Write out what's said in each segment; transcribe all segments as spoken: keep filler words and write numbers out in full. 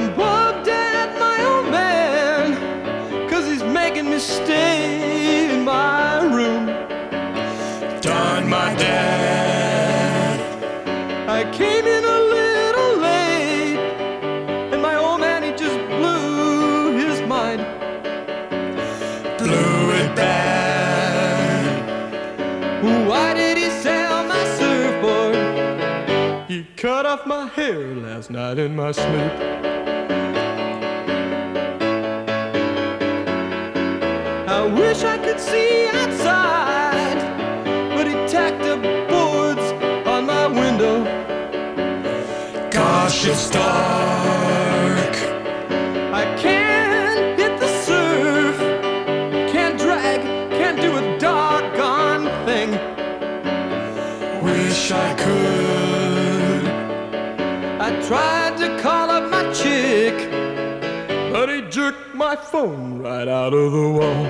I'm bugged at my old man, 'cause he's making me stay in my room. Darn my dad. I came in a little late, and my old man, he just blew his mind. Blew it bad. Why did he sell my surfboard? He cut off my hair last night in my sleep. I wish I could see outside, but he tacked up boards on my window. Gosh, it's dark. I can't hit the surf, can't drag, can't do a doggone thing. Wish I could. I tried to call up my chick, but he jerked my phone right out of the wall.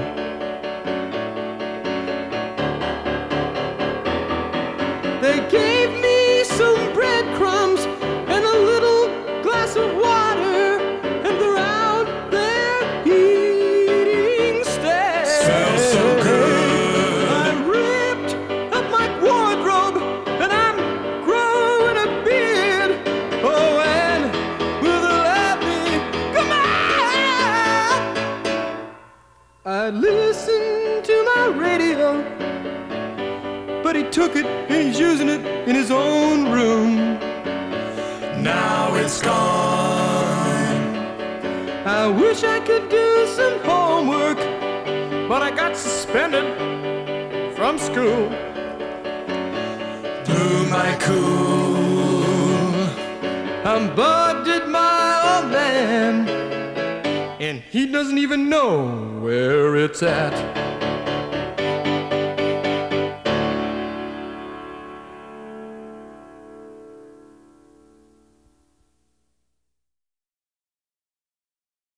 They gave me some breadcrumbs and a little glass of water, and they're out there eating steak. Smells so good. I ripped up my wardrobe and I'm growing a beard. Oh, and will they let me come on? I listened to my radio, but he took it and he's using it in his own room. Now it's gone. I wish I could do some homework, but I got suspended from school. Blew my cool. I'm bugged at my old man, and he doesn't even know where it's at.